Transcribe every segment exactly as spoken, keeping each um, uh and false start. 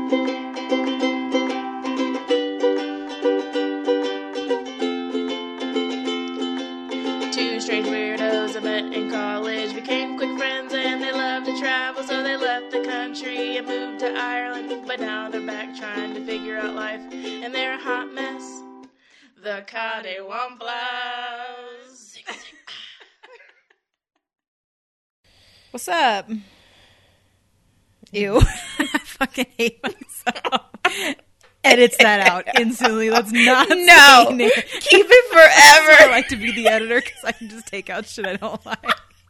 Two strange weirdos I met in college became quick friends, and they loved to travel, so they left the country and moved to Ireland. But now they're back trying to figure out life, and they're a hot mess. The Caddywamplas. What's up? Ew. I fucking hate myself. Edits that out instantly. Let's not no. say name. Keep it forever. I like to be the editor because I can just take out shit I don't like.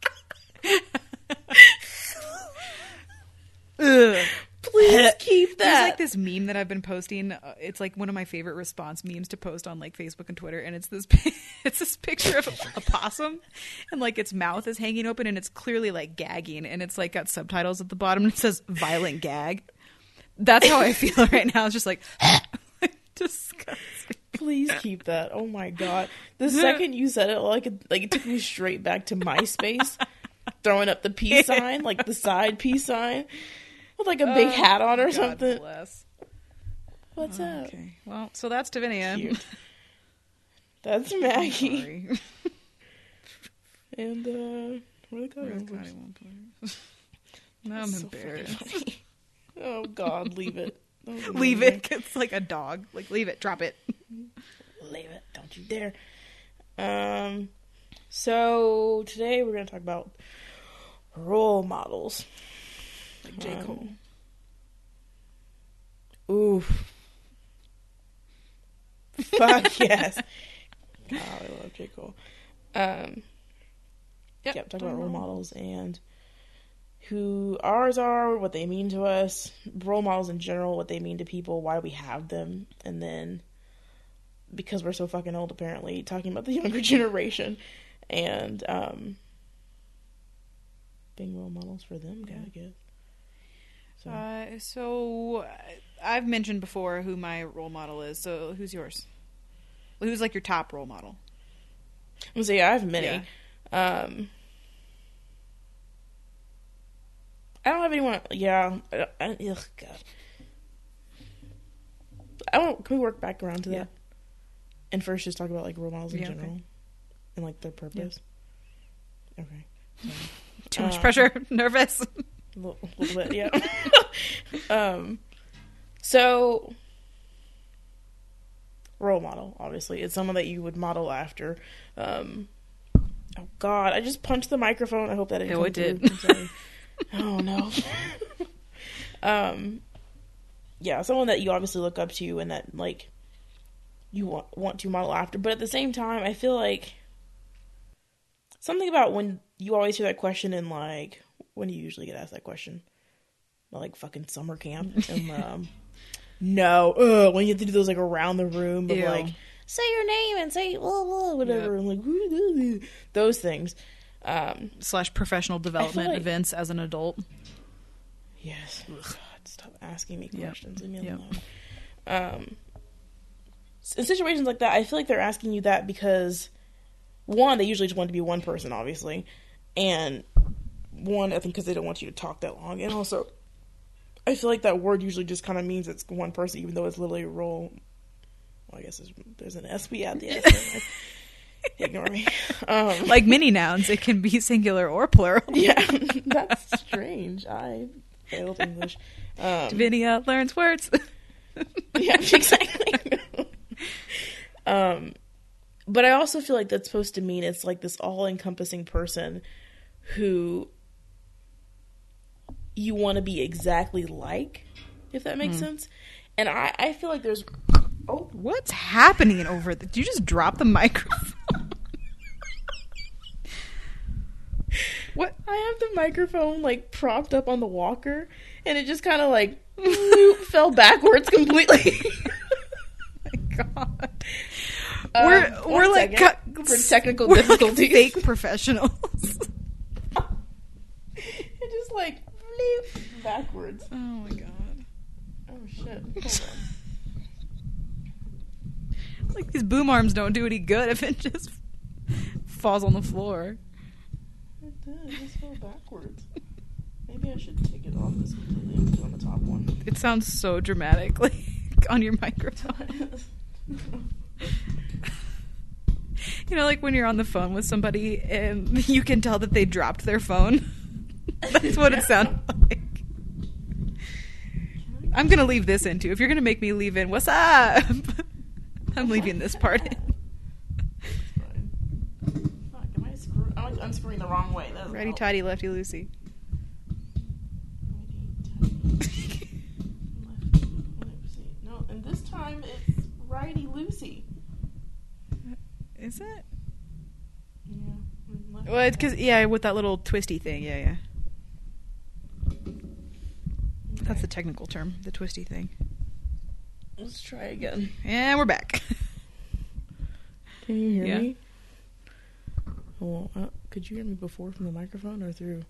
Ugh. Please keep that. There's like this meme that I've been posting. Uh, it's like one of my favorite response memes to post on like Facebook and Twitter, and it's this it's this picture of a, a possum, and like its mouth is hanging open, and it's clearly like gagging, and it's like got subtitles at the bottom, and it says "violent gag." That's how I feel right now. It's just like disgusting. Please keep that. Oh my god! The second you said it, like it, like it took me straight back to MySpace, throwing up the peace sign, like the side peace sign, with like a big oh, hat on or God something. Bless. What's oh, up? Okay. Well, so that's Davinia. Cute. That's Maggie. And uh, where the Caddywamplas? Now I'm So embarrassed. funny. Oh God, leave it. Leave it. It's like a dog. Like leave it. Drop it. Leave it. Don't you dare. Um. So today we're gonna talk about role models. Like J. Cole. Um, oof. Fuck yes. God, I love J. Cole. Um. Yep. Yep. Talk about role models and who ours are, what they mean to us, role models in general, what they mean to people, why we have them, and then because we're so fucking old, apparently, talking about the younger generation and um, being role models for them, yeah. I guess. So. Uh, so I've mentioned before who my role model is. So who's yours? Who's like your top role model? I'm gonna say yeah, I have many. Yeah. Um. I don't have anyone. Yeah. I, I, ugh, God. I don't. Can we work back around to that? Yeah. And first, just talk about like role models in yeah, general okay. and like their purpose. Yeah. Okay. So, Too much um, pressure. Nervous. A little, a little bit, yeah. um. So, role model. Obviously, it's someone that you would model after. Um. Oh God! I just punched the microphone. I hope that didn't. Oh, come it did. through. I'm sorry. Oh no. um yeah, someone that you obviously look up to and that like you want want to model after, but at the same time I feel like something about when you always hear that question in like when do you usually get asked that question? Like fucking summer camp and um no uh, when you have to do those like around the room of Ew. like say your name and say blah, blah, whatever yep. and like those things. Um, slash professional development like, events as an adult. Yes. God, stop asking me questions. Yep. Leave me Yep. alone. Um, in situations like that, I feel like they're asking you that because, one, they usually just want to be one person, obviously. And, one, I think because they don't want you to talk that long. And also, I feel like that word usually just kind of means it's one person, even though it's literally a role. Well, I guess there's, there's an S B at the end. Ignore me. Um, like many nouns, it can be singular or plural. Yeah, that's strange. I failed English. Um, Davinia learns words. Yeah, exactly. um, but I also feel like that's supposed to mean it's like this all-encompassing person who you want to be exactly like, if that makes mm. sense. And I, I feel like there's... Oh, what's happening over there? Did you just drop the microphone? What? I have the microphone like propped up on the walker, and it just kind of like fell backwards completely. Oh my God, um, we're we're like cu- for technical we're difficulties, like fake professionals. It just like backwards. Oh my God. Oh shit. Hold on. Like these boom arms don't do any good if it just falls on the floor. It did. It just fell backwards. Maybe Maybe I should take it off this completely and put it on the top one. It sounds so dramatic, like, on your microphone. You know, like when you're on the phone with somebody and you can tell that they dropped their phone. That's what it sounded like. I'm going to leave this in too. If you're going to make me leave in, what's up? I'm leaving this part in. Fuck, am I screw- I'm like unscrewing the wrong way. That Righty tighty, lefty loosey. No, and this time it's righty loosey. Is it? Yeah. Well, it's because, yeah, with that little twisty thing. Yeah, yeah. That's the technical term, the twisty thing. Let's try again. And we're back. Can you hear Yeah. me? Well, uh, could you hear me before from the microphone or through?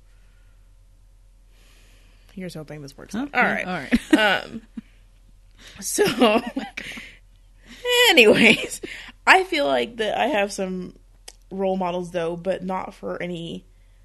Here's hoping this works. Huh? Out. All right. All right. Um. So, anyways, I feel like that I have some role models though, but not for any.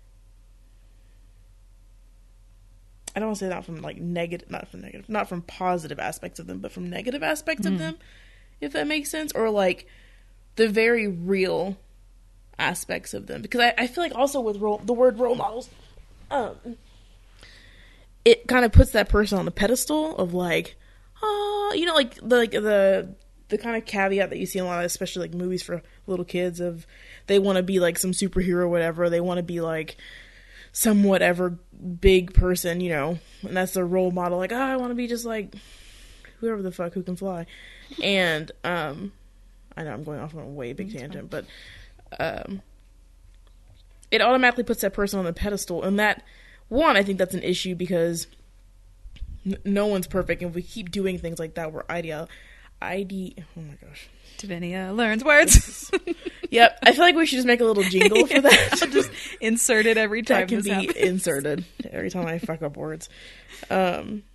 I don't want to say not from like negative, not from negative, not from positive aspects of them, but from negative aspects Mm. of them, if that makes sense, or like the very real aspects of them. Because I, I feel like also with role, the word role models, um, it kind of puts that person on the pedestal of like, oh, you know, like the like the the kind of caveat that you see in a lot of, especially like movies for little kids, of they want to be like some superhero or whatever, they want to be like some whatever big person, you know, and that's their role model. Like, oh, I want to be just like whoever the fuck who can fly. And um, I know I'm going off on a way big That's tangent, but um, it automatically puts that person on the pedestal. And that, one, I think that's an issue because n- no one's perfect, and if we keep doing things like that, we're idea, ide, oh my gosh. Davinia learns words. Yep, I feel like we should just make a little jingle for that. I'll just insert it every time That can this be happens. inserted every time I fuck up words. Um,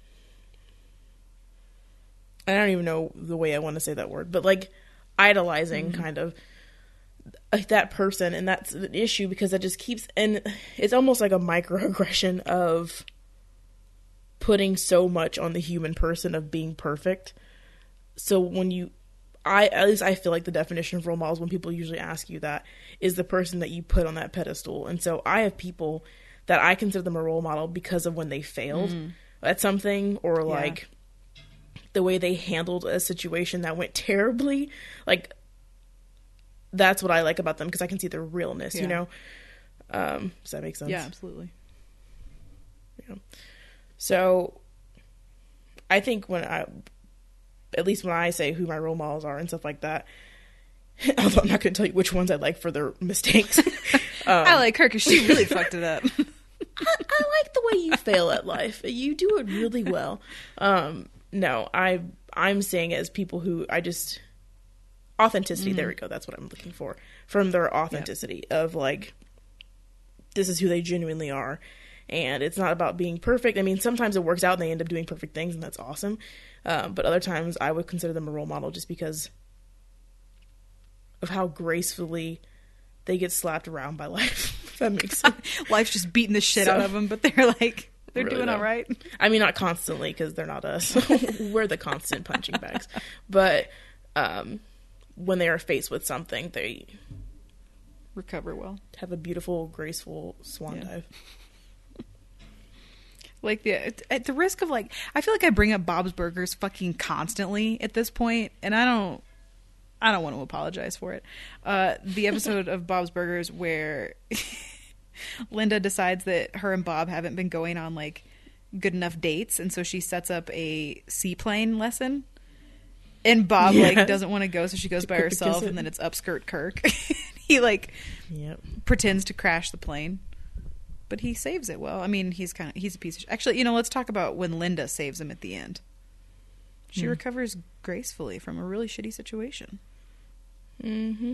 I don't even know the way I want to say that word, but like idolizing Mm-hmm. kind of like that person, and that's an issue because it just keeps, and it's almost like a microaggression of putting so much on the human person of being perfect. So when you I at least I feel like the definition of role models, when people usually ask you that, is the person that you put on that pedestal. And so I have people that I consider them a role model because of when they failed Mm. at something, or Yeah. like the way they handled a situation that went terribly. Like, that's what I like about them, because I can see their realness, Yeah. you know? Um, does that make sense? Yeah, absolutely. Yeah. So I think when I, at least when I say who my role models are and stuff like that, although I'm not going to tell you which ones I like for their mistakes. um, I like her because she really fucked it up. I, I like the way you fail at life. You do it really well. Um, no, I, I'm saying as people who I just, authenticity, mm-hmm. There we go. That's what I'm looking for. From their authenticity, yeah. Of like, this is who they genuinely are. And it's not about being perfect. I mean, sometimes it works out and they end up doing perfect things, and that's awesome. Um, but other times I would consider them a role model just because of how gracefully they get slapped around by life. If that makes sense. Life's just beating the shit So, out of them, but they're like, they're really doing though. all right. I mean, not constantly, because they're not us. We're the constant punching bags. But um, when they are faced with something, they recover well. Have a beautiful, graceful swan yeah. dive. Like, the at the risk of, like, I feel like I bring up Bob's Burgers fucking constantly at this point, and I don't, I don't want to apologize for it. Uh, the episode of Bob's Burgers where Linda decides that her and Bob haven't been going on, like, good enough dates, and so she sets up a seaplane lesson, and Bob, yes. like, doesn't want to go, so she goes by herself, and then it's upskirt Kirk. He, like, yep. pretends to crash the plane. But he saves it well. I mean, he's kind of, he's a piece of shit. Actually, you know, let's talk about when Linda saves him at the end. She mm. recovers gracefully from a really shitty situation. Mm-hmm.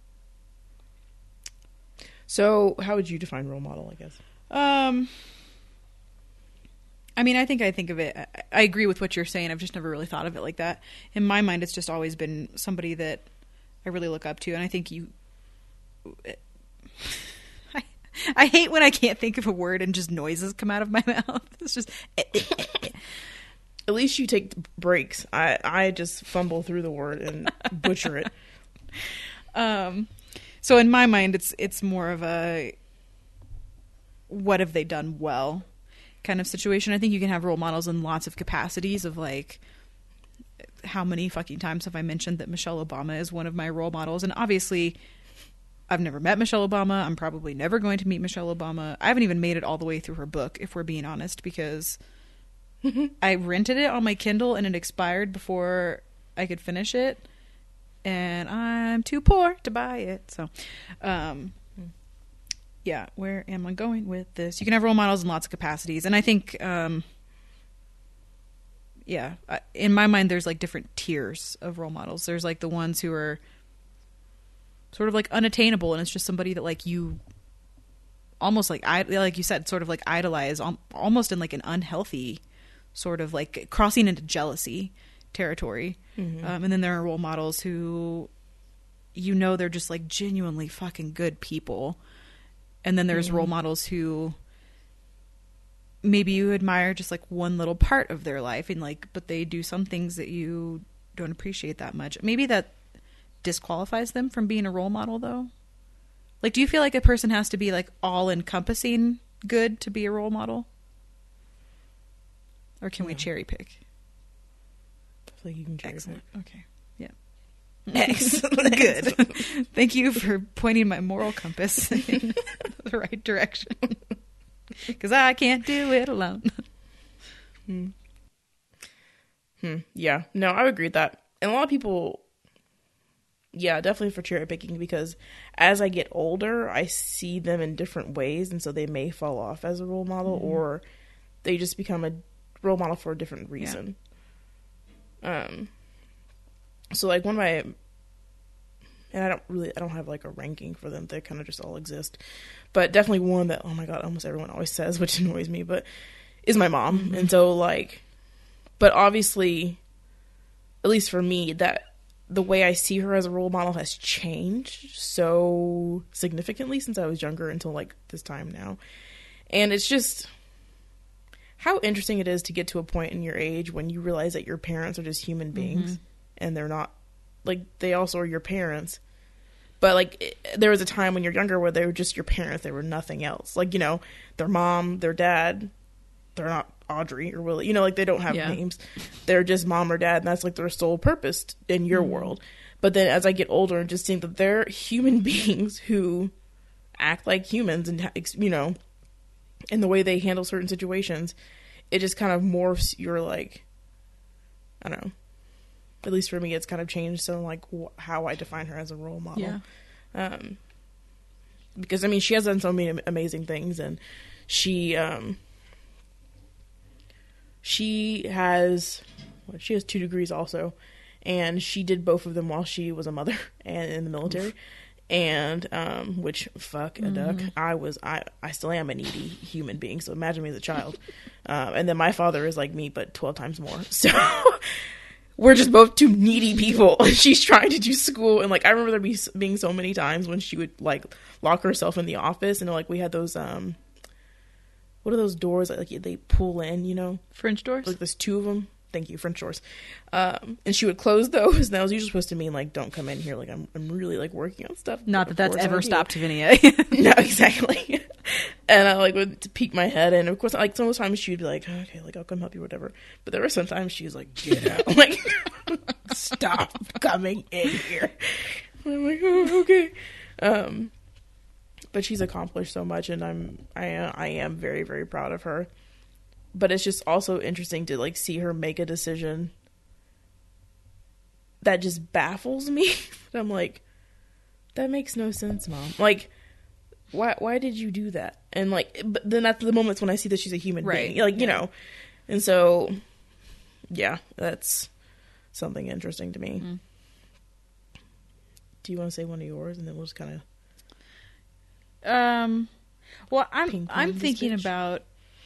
So, how would you define role model, I guess? Um, I mean, I think I think of it, I, I agree with what you're saying. I've just never really thought of it like that. In my mind, it's just always been somebody that I really look up to. And I think you... I hate when I can't think of a word and just noises come out of my mouth. It's just. At least you take breaks. I, I just fumble through the word and butcher it. Um, so in my mind, it's it's more of a what have they done well kind of situation. I think you can have role models in lots of capacities of like, how many fucking times have I mentioned that Michelle Obama is one of my role models? And obviously, I've never met Michelle Obama. I'm probably never going to meet Michelle Obama. I haven't even made it all the way through her book, if we're being honest, because I rented it on my Kindle and it expired before I could finish it, and I'm too poor to buy it. So, um, yeah, where am I going with this? You can have role models in lots of capacities, and I think, um, yeah, in my mind, there's like different tiers of role models. There's like the ones who are sort of like unattainable, and it's just somebody that like you almost like I like you said, sort of like idolize, almost in like an unhealthy sort of like crossing into jealousy territory. Mm-hmm. Um, and then there are role models who, you know, they're just like genuinely fucking good people. And then there's mm-hmm. role models who maybe you admire just like one little part of their life, and like, but they do some things that you don't appreciate that much. Maybe that disqualifies them from being a role model though. Like, do you feel like a person has to be like all encompassing good to be a role model? Or can we cherry pick? I feel like you can cherry Excellent. pick. Okay. Yeah. Excellent. Good. Thank you for pointing my moral compass in the right direction. Because I can't do it alone. Hmm. Hmm. Yeah. No, I would agree with that. And a lot of people, yeah, definitely for cherry picking, because as I get older, I see them in different ways. And so they may fall off as a role model, mm-hmm. or they just become a role model for a different reason. Yeah. Um, so like one of my, and I don't really, I don't have like a ranking for them. They kind of just all exist, but definitely one that, oh my God, almost everyone always says, which annoys me, but is my mom. Mm-hmm. And so like, but obviously, at least for me, that the way I see her as a role model has changed so significantly since I was younger until like this time now. And it's just how interesting it is to get to a point in your age when you realize that your parents are just human beings, mm-hmm. and they're not, like, they also are your parents. But, like, it, there was a time when you're younger where they were just your parents. They were nothing else. Like, you know, their mom, their dad, they're not Audrey or Willie. You know, like, they don't have yeah. names. They're just mom or dad, and that's, like, their sole purpose in your mm-hmm. world. But then as I get older and just think that they're human beings who act like humans and, you know, and the way they handle certain situations, it just kind of morphs your, like, I don't know. At least for me, it's kind of changed so like wh- how I define her as a role model. Yeah. Um, because I mean, she has done so many amazing things, and she um, she has well, she has two degrees also, and she did both of them while she was a mother and in the military. Oof. And um, which fuck a mm-hmm. duck. I was I I still am a needy human being. So imagine me as a child. Um, and then my father is like me, but twelve times more. So we're just both two needy people. She's trying to do school, and like I remember there be, being so many times when she would like lock herself in the office, and like we had those um, what are those doors that like they pull in? You know, French doors. Like there's two of them. Thank you, French doors. Um, and she would close those, and that was usually supposed to mean like, don't come in here. Like I'm, I'm really like working on stuff. Not that that's ever stopped Vinia. No, exactly. And I like would peek my head, and of course, like sometimes she'd be like, okay, like I'll come help you, whatever. But there were sometimes she was like, get out, like stop coming in here. And I'm like, oh, okay. Um, but she's accomplished so much, and I'm, I, I am very, very proud of her. But it's just also interesting to like see her make a decision that just baffles me. I'm like, that makes no sense, Mom. Like, why why did you do that? And like, but then at the moments when I see that she's a human right. being, like, you yeah. know, and so, yeah, that's something interesting to me. Mm-hmm. Do you want to say one of yours, and then we'll just kind of, um, well, I'm I'm thinking bitch. about.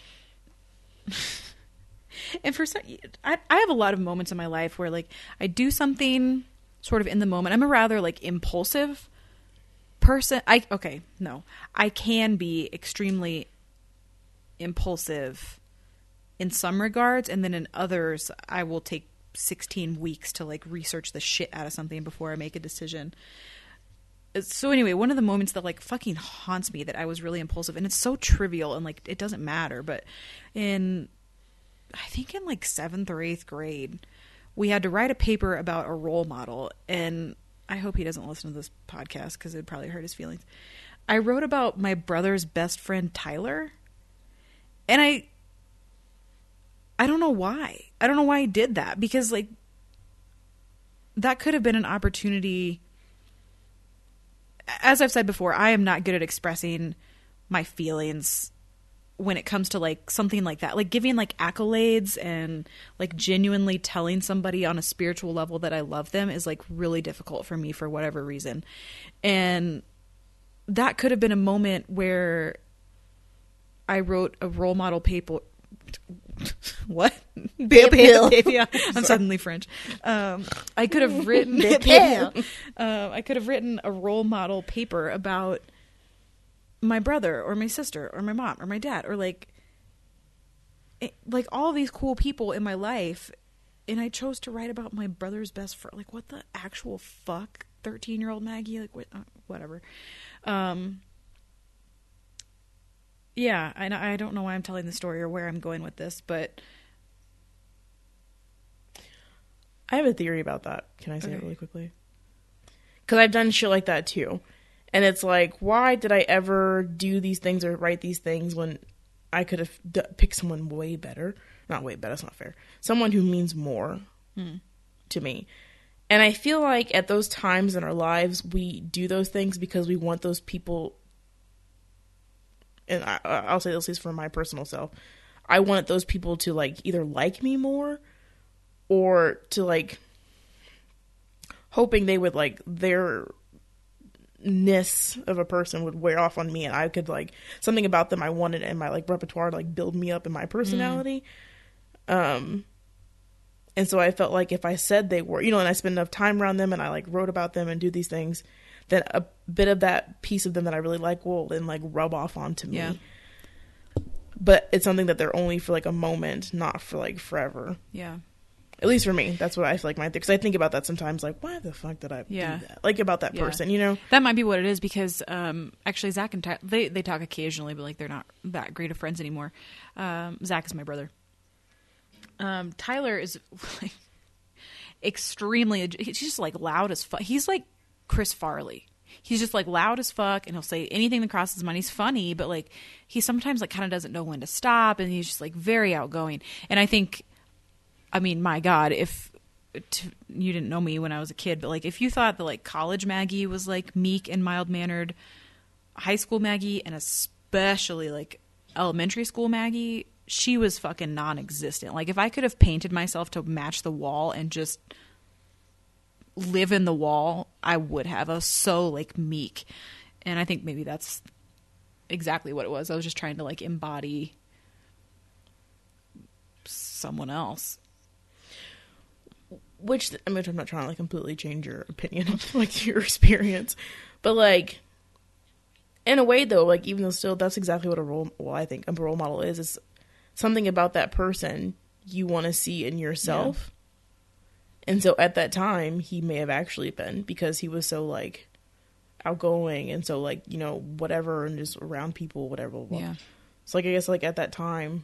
And for some, I, I have a lot of moments in my life where like I do something sort of in the moment. I'm a rather like impulsive person, I, okay, no, I can be extremely impulsive in some regards, and then in others, I will take sixteen weeks to like research the shit out of something before I make a decision. So anyway, one of the moments that like fucking haunts me that I was really impulsive, and it's so trivial and like it doesn't matter, but in, I think in like seventh or eighth grade, we had to write a paper about a role model, and I hope he doesn't listen to this podcast because it'd probably hurt his feelings. I wrote about my brother's best friend, Tyler, and I, I don't know why. I don't know why I did that, because like that could have been an opportunity. As I've said before, I am not good at expressing my feelings when it comes to like something like that, like giving like accolades and like genuinely telling somebody on a spiritual level that I love them is like really difficult for me for whatever reason. And that could have been a moment where I wrote a role model paper. What? I'm suddenly French. Um, I could have written. uh, I could have written a role model paper about my brother or my sister or my mom or my dad or like, it, like all these cool people in my life, and I chose to write about my brother's best friend. Like, what the actual fuck, thirteen-year-old Maggie? Like, what? Uh, whatever. Um. Yeah, I, I don't know why I'm telling the story or where I'm going with this, but I have a theory about that. Can I say okay. it really quickly? Because I've done shit like that too. And it's like, why did I ever do these things or write these things when I could have d- picked someone way better? Not way better, that's not fair. Someone who means more hmm. to me. And I feel like at those times in our lives, we do those things because we want those people. And I, I'll say this at least for my personal self, I wanted those people to like either like me more or to like hoping they would like their ness of a person would wear off on me, and I could like something about them I wanted in my like repertoire to like build me up in my personality. Mm. Um, and so I felt like if I said they were, you know, and I spent enough time around them and I like wrote about them and do these things, then a bit of that piece of them that I really like will then like rub off onto me. Yeah. But it's something that they're only for like a moment, not for like forever. Yeah. At least for me, that's what I feel like my, because I think about that sometimes, like, why the fuck did I yeah. do that? Like about that yeah. person, you know? That might be what it is, because um, actually Zach and Ty- they they talk occasionally, but like they're not that great of friends anymore. Um, Zach is my brother. Um, Tyler is like extremely, he's just like loud as fuck. He's like Chris Farley. He's just like loud as fuck, and he'll say anything that crosses his mind. He's funny, but like he sometimes like kind of doesn't know when to stop, and he's just like very outgoing. And I think, I mean, my God, if to, you didn't know me when I was a kid, but like if you thought that like college Maggie was like meek and mild mannered, high school Maggie and especially like elementary school Maggie, she was fucking non-existent. Like if I could have painted myself to match the wall and just live in the wall, I would have. I was so like meek, and I think maybe that's exactly what it was. I was just trying to like embody someone else. Which, I mean, I'm not trying to like completely change your opinion of like your experience, but like in a way though, like even though still that's exactly what a role, well, I think a role model is, is something about that person you want to see in yourself. Yeah. And so at that time, he may have actually been, because he was so, like, outgoing and so, like, you know, whatever, and just around people, whatever. Blah, blah. Yeah. So, like, I guess, like, at that time.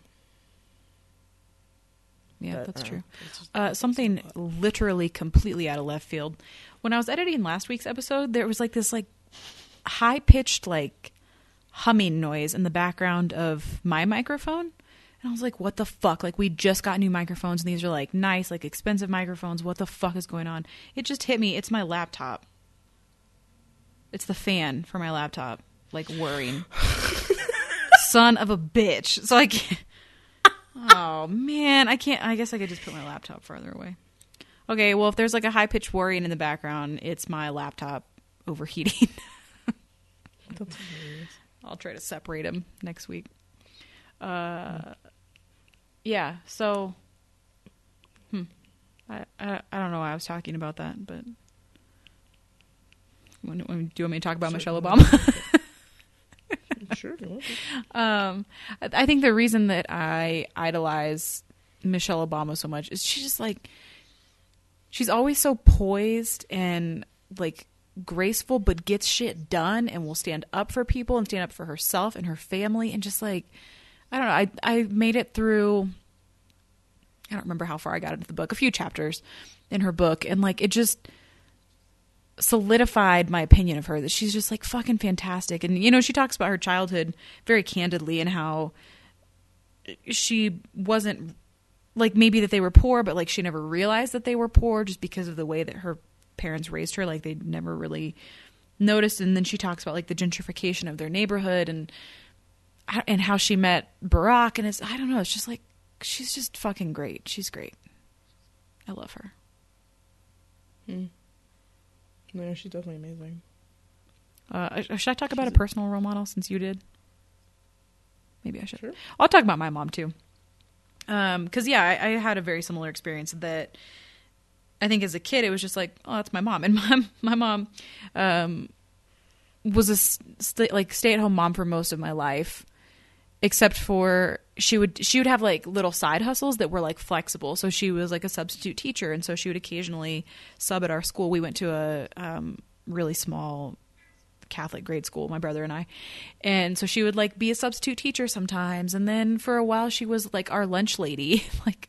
Yeah, that, that's true. Just, uh, something literally completely out of left field. When I was editing last week's episode, there was, like, this, like, high-pitched, like, humming noise in the background of my microphone. And I was like, what the fuck? Like, we just got new microphones, and these are, like, nice, like, expensive microphones. What the fuck is going on? It just hit me. It's my laptop. It's the fan for my laptop, like, whirring. Son of a bitch. So I can't... Oh, man. I can't... I guess I could just put my laptop farther away. Okay, well, if there's, like, a high-pitched whirring in the background, it's my laptop overheating. That's hilarious. I'll try to separate them next week. Uh... Yeah, so, hmm, I, I I don't know why I was talking about that, but When, when, do you want me to talk about sure. Michelle Obama? Sure. You want to. Um, I, I think the reason that I idolize Michelle Obama so much is she's just like, she's always so poised and like graceful, but gets shit done and will stand up for people and stand up for herself and her family. And just like, I don't know, I, I made it through, I don't remember how far I got into the book, a few chapters in her book. And like, it just solidified my opinion of her, that she's just like fucking fantastic. And, you know, she talks about her childhood very candidly and how she wasn't like, maybe that they were poor, but like she never realized that they were poor just because of the way that her parents raised her. Like they never really noticed. And then she talks about like the gentrification of their neighborhood and, and how she met Barack. And it's, I don't know, it's just like, she's just fucking great. She's great. I love her. Hmm. No, she's definitely amazing. Uh, should I talk about she's a personal role model since you did? Maybe I should. Sure. I'll talk about my mom too. Um, cause yeah, I, I had a very similar experience that I think as a kid, it was just like, oh, that's my mom. And my, my mom, um, was a st- like stay at home mom for most of my life, except for she would, she would have like little side hustles that were like flexible. So she was like a substitute teacher. And so she would occasionally sub at our school. We went to a, um, really small Catholic grade school, my brother and I. And so she would like be a substitute teacher sometimes. And then for a while she was like our lunch lady. Like,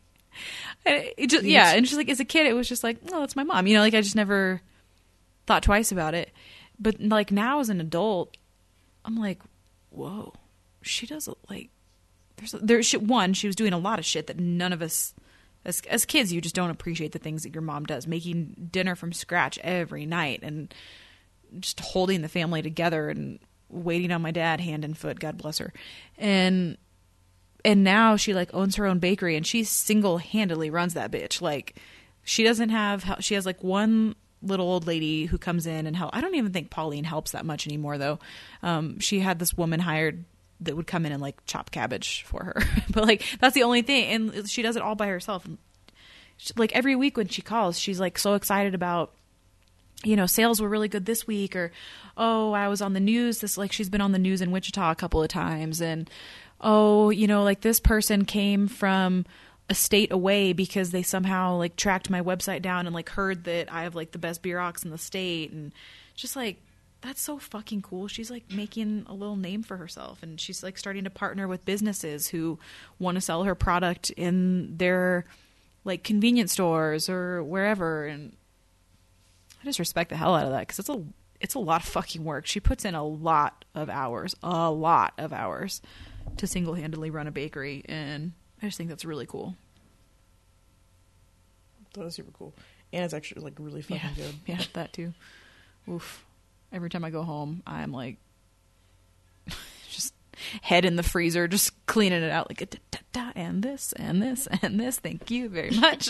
it just, yeah. And just like, as a kid, it was just like, oh, that's my mom. You know, like I just never thought twice about it. But like now as an adult, I'm like, whoa, she does like, there's, there's one, she was doing a lot of shit that none of us, as, as kids, you just don't appreciate the things that your mom does, making dinner from scratch every night and just holding the family together and waiting on my dad hand and foot, God bless her. And, and now she like owns her own bakery and she single-handedly runs that bitch. Like she doesn't have, she has like one little old lady who comes in and help. I don't even think Pauline helps that much anymore though. Um, she had this woman hired that would come in and like chop cabbage for her. But like, that's the only thing. And she does it all by herself. And she, like every week when she calls, she's like so excited about, you know, sales were really good this week, or, oh, I was on the news. This, like, she's been on the news in Wichita a couple of times. And, oh, you know, like this person came from a state away because they somehow like tracked my website down and like heard that I have like the best beer ox in the state. And just like, that's so fucking cool. She's like making a little name for herself, and she's like starting to partner with businesses who want to sell her product in their like convenience stores or wherever. And I just respect the hell out of that, because it's a it's a lot of fucking work. She puts in a lot of hours, a lot of hours to single-handedly run a bakery, and I just think that's really cool. That is super cool. And it's actually like really fucking yeah. good. Yeah, that too. Oof. Every time I go home, I'm like just head in the freezer, just cleaning it out like a da, da, da, and this and this and this. Thank you very much.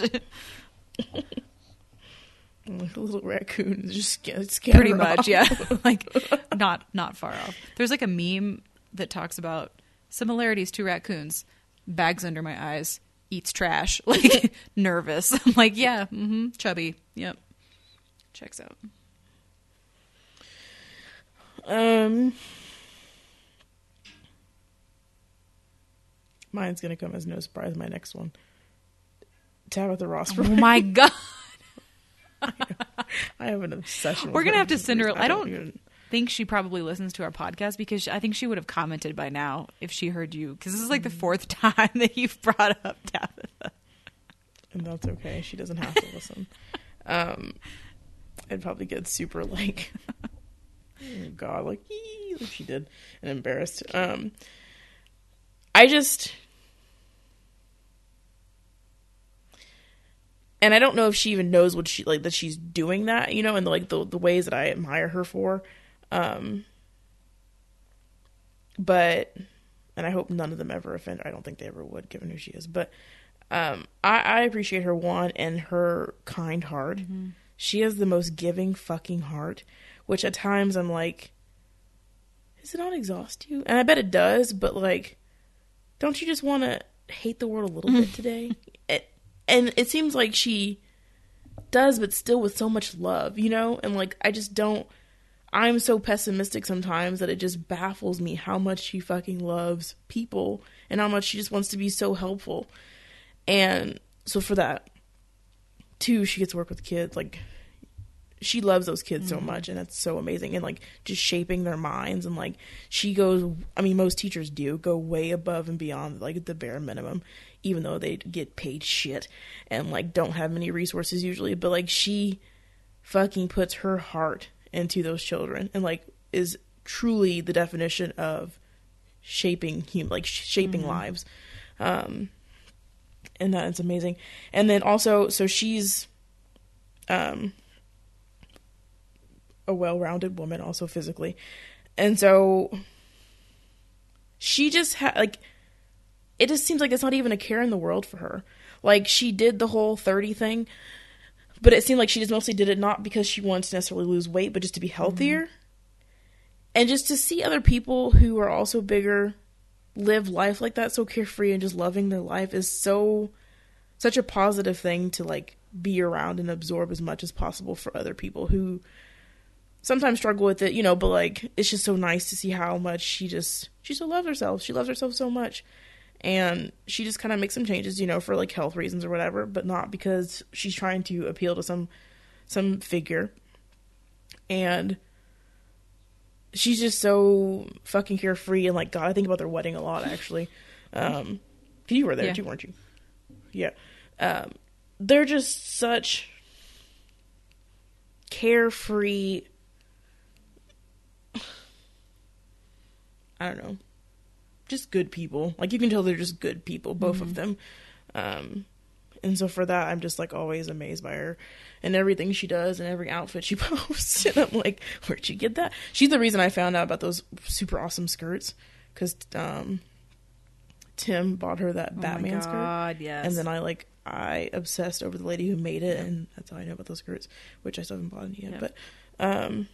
Like a little raccoon just scared pretty much off. Yeah. Like not not far off. There's like a meme that talks about similarities to raccoons: bags under my eyes, eats trash, like nervous. I'm like, yeah, mm-hmm, chubby, yep, checks out. Um mine's gonna come as no surprise. My next one, Tabitha Ross. Oh my god. I have an obsession with We're gonna her. have to send her. I don't, I don't even... think she probably listens to our podcast, because I think she would have commented by now if she heard you, because this is like the fourth time that you've brought up Tabitha. And that's okay. She doesn't have to listen. Um, I'd probably get super like, oh God, like, ee, like she did, and embarrassed. Um, I just. And I don't know if she even knows what she like that she's doing that, you know, and like the the ways that I admire her for. Um, but, and I hope none of them ever offend her. I don't think they ever would, given who she is. But um, I, I appreciate her, one, and her kind heart. Mm-hmm. She has the most giving fucking heart, which at times I'm like, does it not exhaust you? And I bet it does, but like, don't you just want to hate the world a little bit today? It, And it seems like she does, but still with so much love, you know? And, like, I just don't... I'm so pessimistic sometimes that it just baffles me how much she fucking loves people and how much she just wants to be so helpful. And so for that, two, she gets to work with kids. Like, she loves those kids mm-hmm. so much, and that's so amazing. And, like, just shaping their minds. And, like, she goes, I mean, most teachers do go way above and beyond, like, the bare minimum, even though they get paid shit and, like, don't have many resources usually. But, like, she fucking puts her heart into those children and, like, is truly the definition of shaping hum- like shaping mm-hmm. lives. Um, and that is amazing. And then also, so she's um, a well-rounded woman also physically. And so she just had, like, it just seems like it's not even a care in the world for her. Like, she did the whole thirty thing, but it seemed like she just mostly did it not because she wanted to necessarily lose weight, but just to be healthier. Mm-hmm. And just to see other people who are also bigger live life like that, so carefree and just loving their life, is so, such a positive thing to, like, be around and absorb as much as possible for other people who sometimes struggle with it, you know, but, like, it's just so nice to see how much she just, she still loves herself. She loves herself so much. And she just kind of makes some changes, you know, for, like, health reasons or whatever, but not because she's trying to appeal to some, some figure. And she's just so fucking carefree, and, like, God, I think about their wedding a lot, actually. Um, you were there, yeah. too, weren't you? Yeah. Um, they're just such carefree, I don't know, just good people. Like, you can tell they're just good people, both mm-hmm. of them. Um, and so for that, I'm just, like, always amazed by her and everything she does and every outfit she posts. And I'm like, where'd you get that? She's the reason I found out about those super awesome skirts, because um, Tim bought her that oh Batman skirt. God, yes. And then I, like, I obsessed over the lady who made it, yeah. and that's how I know about those skirts, which I still haven't bought any yet. Yeah. But, um,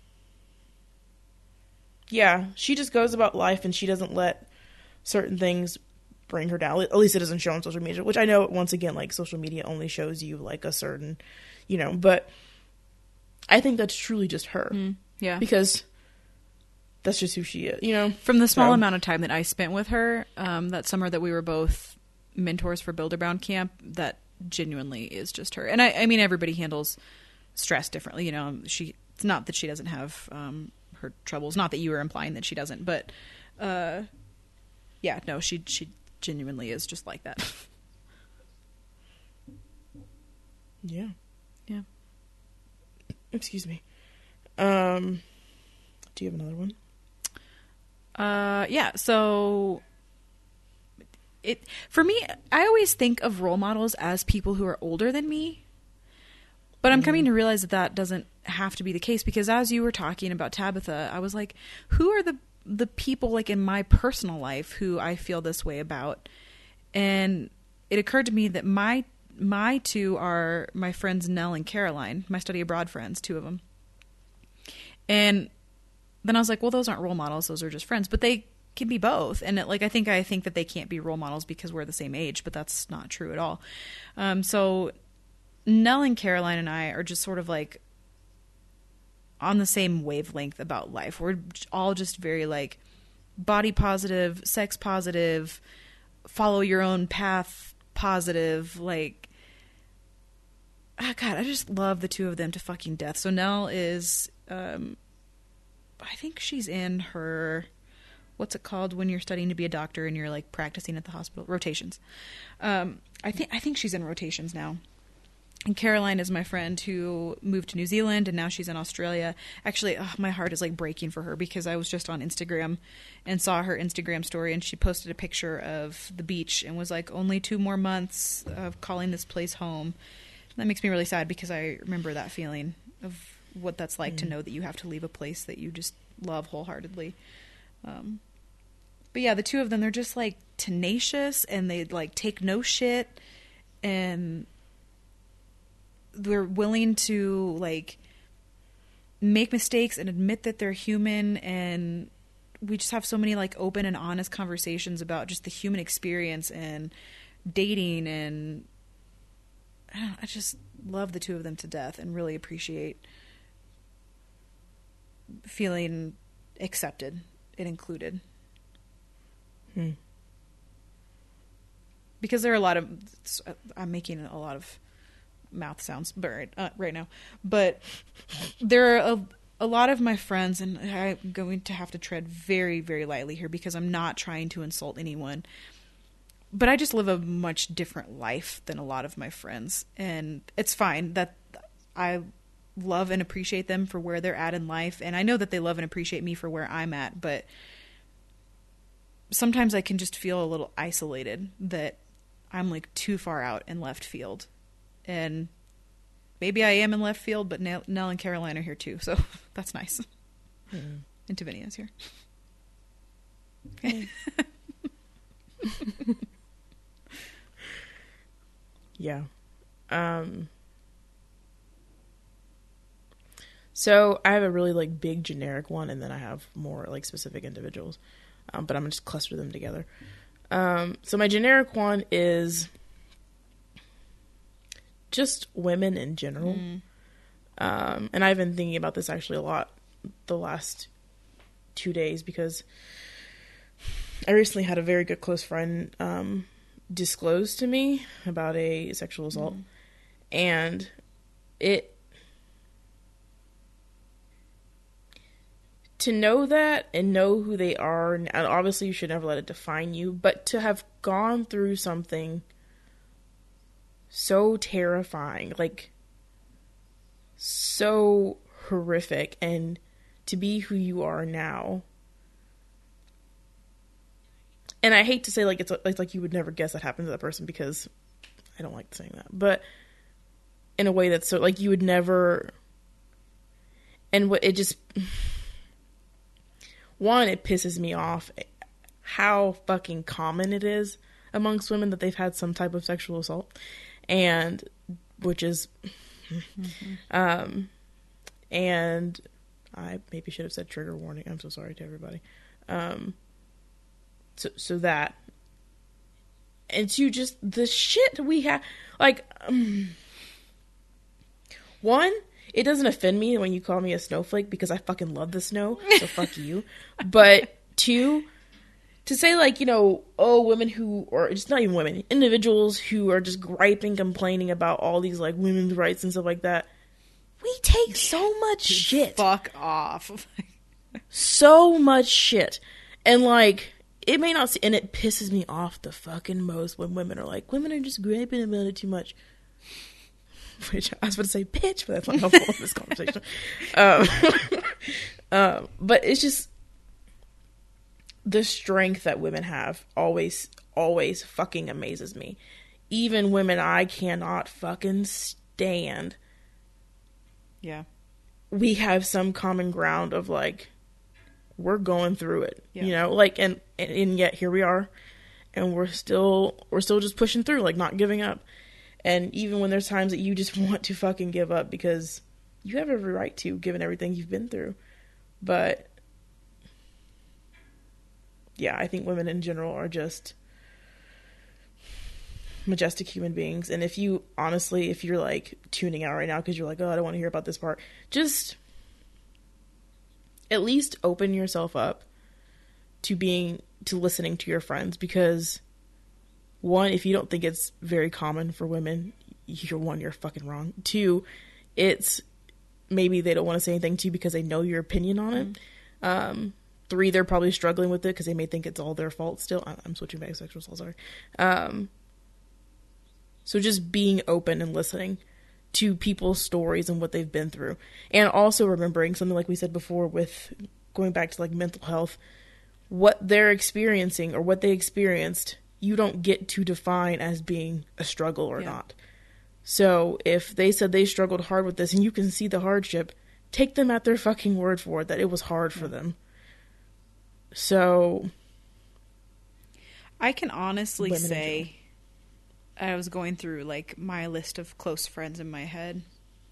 yeah, she just goes about life, and she doesn't let certain things bring her down. At least it doesn't show on social media, which I know, once again, like, social media only shows you, like, a certain, you know, but I think that's truly just her. Mm, yeah. Because that's just who she is, you know? From the small so. amount of time that I spent with her, um, that summer that we were both mentors for Builderbound Camp, that genuinely is just her. And I, I mean, everybody handles stress differently, you know. She, it's not that she doesn't have um, her troubles, not that you were implying that she doesn't, but uh, yeah, no, she she genuinely is just like that. Yeah. Yeah. Excuse me. Um, do you have another one? Uh, yeah, so it for me, I always think of role models as people who are older than me, but I'm mm. coming to realize that that doesn't have to be the case, because as you were talking about Tabitha, I was like, who are the the people, like, in my personal life who I feel this way about? And it occurred to me that my my two are my friends Nell and Caroline, my study abroad friends, two of them. And then I was like, well, those aren't role models, those are just friends, but they can be both. And it, like, I think I think that they can't be role models because we're the same age, but that's not true at all. Um, so Nell and Caroline and I are just sort of, like, on the same wavelength about life. We're all just very, like, body positive, sex positive, follow your own path positive, like, oh God, I just love the two of them to fucking death. So Nell is, um, I think she's in her, what's it called when you're studying to be a doctor and you're, like, practicing at the hospital? Rotations. Um, I think I think she's in rotations now. And Caroline is my friend who moved to New Zealand, and now she's in Australia. Actually, oh, my heart is, like, breaking for her, because I was just on Instagram and saw her Instagram story, and she posted a picture of the beach and was like, only two more months of calling this place home. And that makes me really sad, because I remember that feeling of what that's like mm. to know that you have to leave a place that you just love wholeheartedly. Um, but yeah, the two of them, they're just, like, tenacious, and they, like, take no shit, and they're willing to, like, make mistakes and admit that they're human. And we just have so many, like, open and honest conversations about just the human experience and dating. And I, don't know, I just love the two of them to death and really appreciate feeling accepted and included. Hmm. Because there are a lot of, I'm making a lot of mouth sounds right, uh, right now, but there are a, a lot of my friends, and I'm going to have to tread very, very lightly here because I'm not trying to insult anyone, but I just live a much different life than a lot of my friends, and it's fine that I love and appreciate them for where they're at in life, and I know that they love and appreciate me for where I'm at, but sometimes I can just feel a little isolated that I'm like too far out in left field. And maybe I am in left field, but Nell, Nell and Caroline are here too, so that's nice. Mm. And Tavinia's here. Okay. Yeah. Um, so I have a really like big generic one, and then I have more like specific individuals. Um, but I'm gonna just cluster them together. Um, so my generic one is just women in general. Mm. Um, and I've been thinking about this actually a lot the last two days because I recently had a very good close friend um, disclose to me about a sexual assault. Mm. And it... to know that and know who they are, and obviously you should never let it define you, but to have gone through something so terrifying, like so horrific, and to be who you are now. And I hate to say like it's, it's like you would never guess that happened to that person, because I don't like saying that, but in a way that's so like you would never, and what it just... One, it pisses me off how fucking common it is amongst women that they've had some type of sexual assault, and which is, mm-hmm. um, and I maybe should have said trigger warning. I'm so sorry to everybody. Um, so so that, and to just the shit we have, like, um, one. It doesn't offend me when you call me a snowflake because I fucking love the snow, so fuck you. But two, to say like, you know, oh, women who, or it's not even women, individuals who are just griping, complaining about all these like women's rights and stuff like that. We take so much shit. Fuck off. So much shit. And like, it may not, and it pisses me off the fucking most when women are like, women are just griping about it too much. Which I was about to say bitch, but that's not helpful in this conversation. Um, uh, but it's just the strength that women have always, always fucking amazes me. Even women I cannot fucking stand. Yeah. We have some common ground of like, we're going through it, yeah. You know, like, and, and, and yet here we are, and we're still, we're still just pushing through, like not giving up. And even when there's times that you just want to fucking give up because you have every right to, given everything you've been through. But, yeah, I think women in general are just majestic human beings. And if you, honestly, if you're, like, tuning out right now because you're like, oh, I don't want to hear about this part, just at least open yourself up to being, to listening to your friends, because... One, if you don't think it's very common for women, you're one, you're fucking wrong. Two, it's maybe they don't want to say anything to you because they know your opinion on it. Mm-hmm. Um, three, they're probably struggling with it because they may think it's all their fault still. I'm switching back to sexual assault, sorry. Um, so just being open and listening to people's stories and what they've been through. And also remembering something like we said before with going back to like mental health, what they're experiencing or what they experienced, you don't get to define as being a struggle or yeah. not. So if they said they struggled hard with this and you can see the hardship, take them at their fucking word for it, that it was hard for them. So I can honestly say, I was going through like my list of close friends in my head.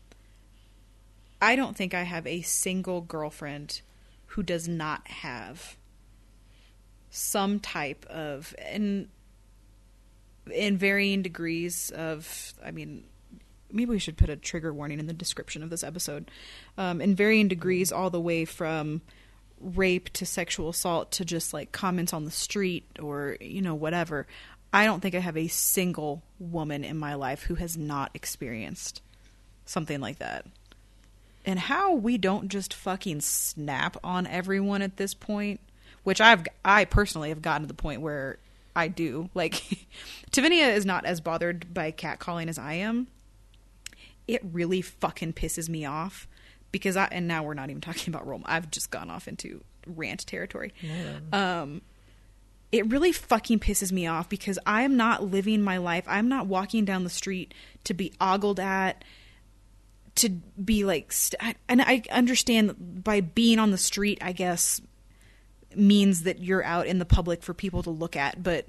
I don't think I have a single girlfriend who does not have some type of, and in varying degrees of, I mean, maybe we should put a trigger warning in the description of this episode. Um, in varying degrees, all the way from rape to sexual assault to just like comments on the street or, you know, whatever. I don't think I have a single woman in my life who has not experienced something like that. And how we don't just fucking snap on everyone at this point, which I've, I personally have gotten to the point where I do. Like, Tavinia is not as bothered by catcalling as I am. It really fucking pisses me off because I, and now we're not even talking about role. I've just gone off into rant territory. Yeah. Um, it really fucking pisses me off because I am not living my life. I'm not walking down the street to be ogled at, to be like, st- and I understand by being on the street, I guess, means that you're out in the public for people to look at, but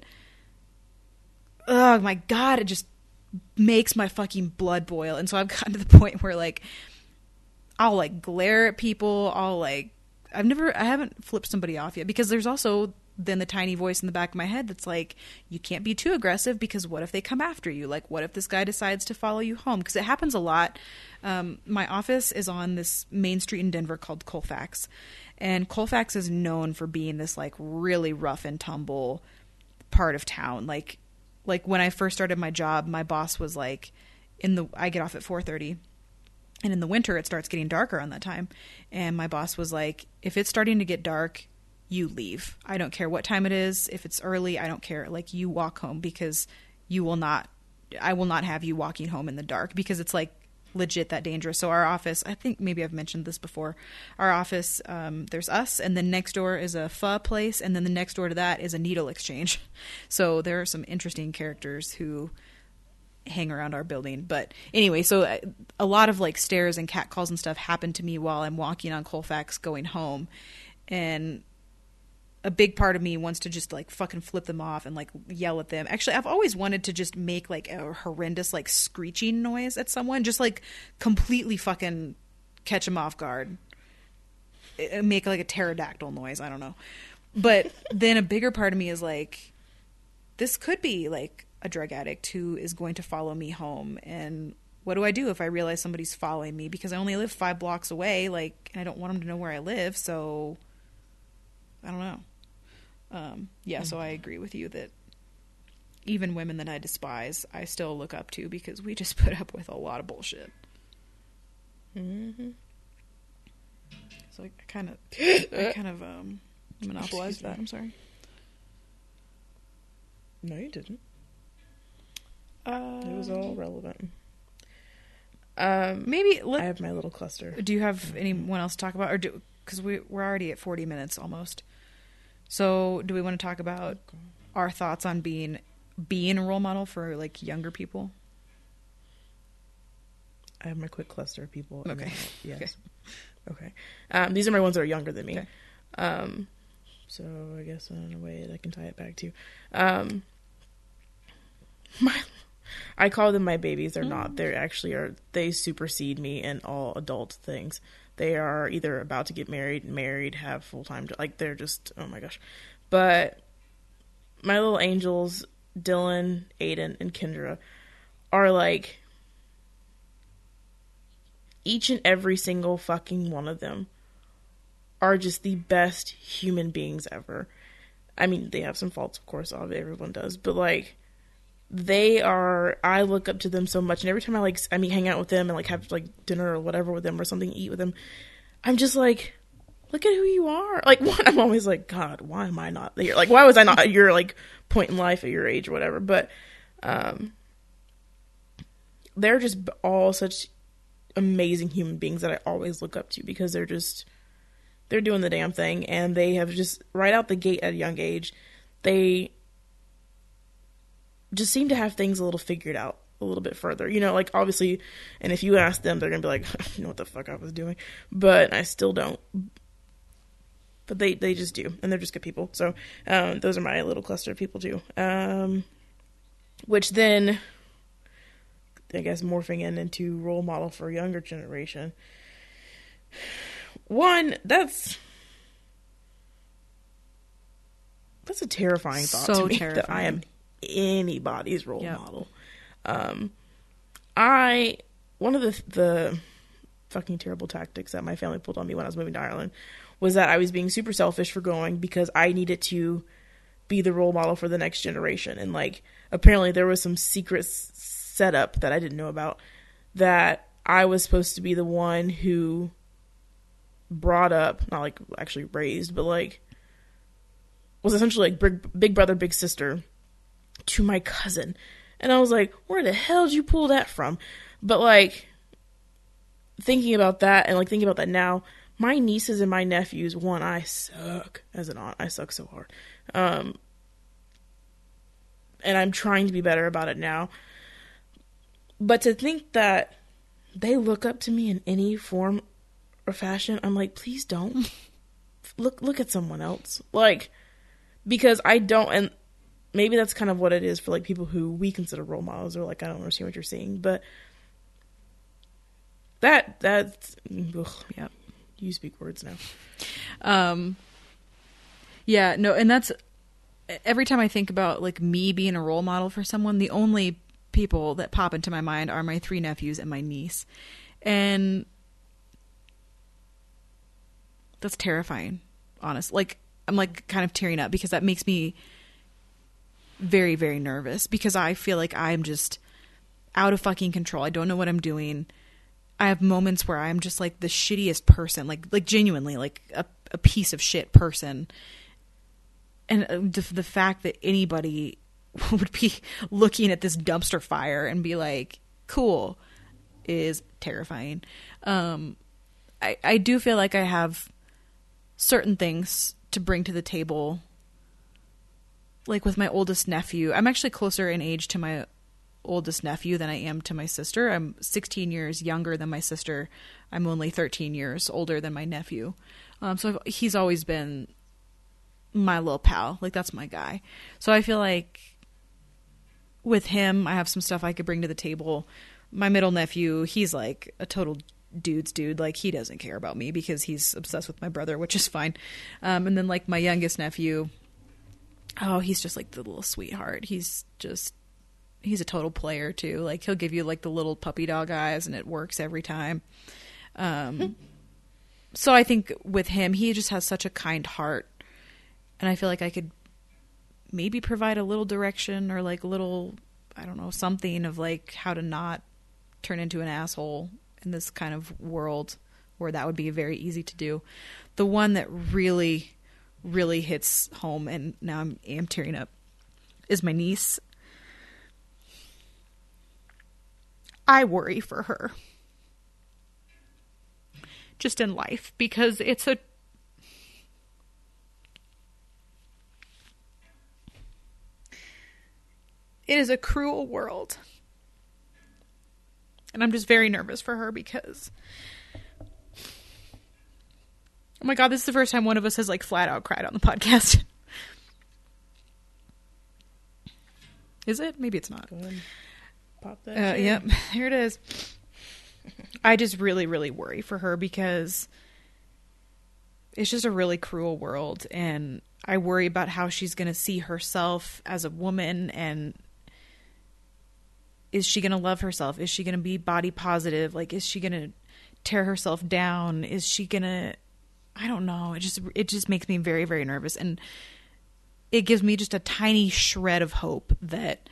oh my God, it just makes my fucking blood boil. And so I've gotten to the point where like, I'll like glare at people. I'll like, I've never, I haven't flipped somebody off yet because there's also then the tiny voice in the back of my head that's like, you can't be too aggressive because what if they come after you? Like, what if this guy decides to follow you home? Because it happens a lot. Um, my office is on this main street in Denver called Colfax. And Colfax is known for being this like really rough and tumble part of town. Like, like when I first started my job, my boss was like, in the, I get off at four thirty. And in the winter, it starts getting darker on that time. And my boss was like, if it's starting to get dark, you leave. I don't care what time it is. If it's early, I don't care. Like, you walk home because you will not, I will not have you walking home in the dark because it's like legit that dangerous. So our office, I think maybe I've mentioned this before. Our office, um, there's us, and then next door is a pho place, and then the next door to that is a needle exchange. So there are some interesting characters who hang around our building. But anyway, so a lot of like stares and catcalls and stuff happen to me while I'm walking on Colfax going home, and a big part of me wants to just like fucking flip them off and like yell at them. Actually, I've always wanted to just make like a horrendous like screeching noise at someone, just like completely fucking catch them off guard. It, make like a pterodactyl noise. I don't know. But then a bigger part of me is like, this could be like a drug addict who is going to follow me home. And what do I do if I realize somebody's following me? Because I only live five blocks away. Like, and I don't want them to know where I live. So I don't know. Um, yeah, so I agree with you that even women that I despise, I still look up to because we just put up with a lot of bullshit. Mm-hmm. So I kind of, I kind of um, monopolized that. I'm sorry. No, you didn't. Uh, it was all relevant. Um, maybe let, I have my little cluster. Do you have anyone else to talk about, or do because we we're already at forty minutes almost? So, do we want to talk about okay. our thoughts on being being a role model for like younger people? I have my quick cluster of people. Okay. Then, yes. Okay. okay. Um, these are my ones that are younger than me. Okay. Um, so I guess in a way that I can tie it back to. Um, my, I call them my babies. They're mm. not. They actually are. They supersede me in all adult things. They are either about to get married, married, have full-time, like they're just, oh my gosh. But my little angels, Dylan, Aiden, and Kendra are like, each and every single fucking one of them are just the best human beings ever. I mean, they have some faults, of course, everyone does, but like, they are, I look up to them so much, and every time I like, I mean, hang out with them and like have like dinner or whatever with them or something to eat with them, I'm just like, look at who you are. Like, one, I'm always like, God, why am I not there? Like, why was I not at your like point in life at your age or whatever? But, um, they're just all such amazing human beings that I always look up to because they're just, they're doing the damn thing, and they have just right out the gate at a young age, they just seem to have things a little figured out a little bit further, you know, like obviously, and if you ask them, they're gonna be like, you know what the fuck I was doing, but I still don't, but they, they just do, and they're just good people. So, um, those are my little cluster of people too, um, which then, I guess, morphing in into role model for a younger generation. One, that's, that's a terrifying thought so to me, terrifying. that I am anybody's role yep. model. Um, I one of the the fucking terrible tactics that my family pulled on me when I was moving to Ireland was that I was being super selfish for going because I needed to be the role model for the next generation. And like, apparently there was some secret s- setup that I didn't know about, that I was supposed to be the one who brought up, not like actually raised, but like was essentially like big, big brother, big sister to my cousin. And I was like, where the hell did you pull that from? But like, thinking about that and like thinking about that now, my nieces and my nephews, one, I suck as an aunt. I suck so hard. Um, and I'm trying to be better about it now. But to think that they look up to me in any form or fashion, I'm like, please don't. Look, look at someone else. Like, because I don't, and maybe that's kind of what it is for like people who we consider role models, or like, I don't understand what you're saying, but that, that's, ugh, yeah, you speak words now. Um, yeah, no, and that's, every time I think about like me being a role model for someone, the only people that pop into my mind are my three nephews and my niece. And that's terrifying, honest. Like, I'm like kind of tearing up because that makes me very, very nervous, because I feel like I'm just out of fucking control. I don't know what I'm doing. I have moments where I'm just like the shittiest person, like, like genuinely like a, a piece of shit person. And the, the fact that anybody would be looking at this dumpster fire and be like, cool, is terrifying. Um, I, I do feel like I have certain things to bring to the table. Like with my oldest nephew, I'm actually closer in age to my oldest nephew than I am to my sister. I'm sixteen years younger than my sister. I'm only thirteen years older than my nephew. Um, so I've, he's always been my little pal. Like, that's my guy. So I feel like with him, I have some stuff I could bring to the table. My middle nephew, he's like a total dude's dude. Like, he doesn't care about me because he's obsessed with my brother, which is fine. Um, and then like my youngest nephew, oh, he's just like the little sweetheart. He's just, he's a total player too. Like, he'll give you like the little puppy dog eyes and it works every time. Um, so I think with him, he just has such a kind heart. And I feel like I could maybe provide a little direction or like a little, I don't know, something of like how to not turn into an asshole in this kind of world where that would be very easy to do. The one that really, really hits home, and now I'm, I'm tearing up, is my niece. I worry for her. Just in life, because it's a It is a cruel world. And I'm just very nervous for her because, oh my God, this is the first time one of us has like flat out cried on the podcast. Is it? Maybe it's not. Go ahead and pop that. Uh, yep, here it is. I just really, really worry for her because it's just a really cruel world. And I worry about how she's going to see herself as a woman, and is she going to love herself? Is she going to be body positive? Like, is she going to tear herself down? Is she going to, I don't know. It just, it just makes me very, very nervous. And it gives me just a tiny shred of hope that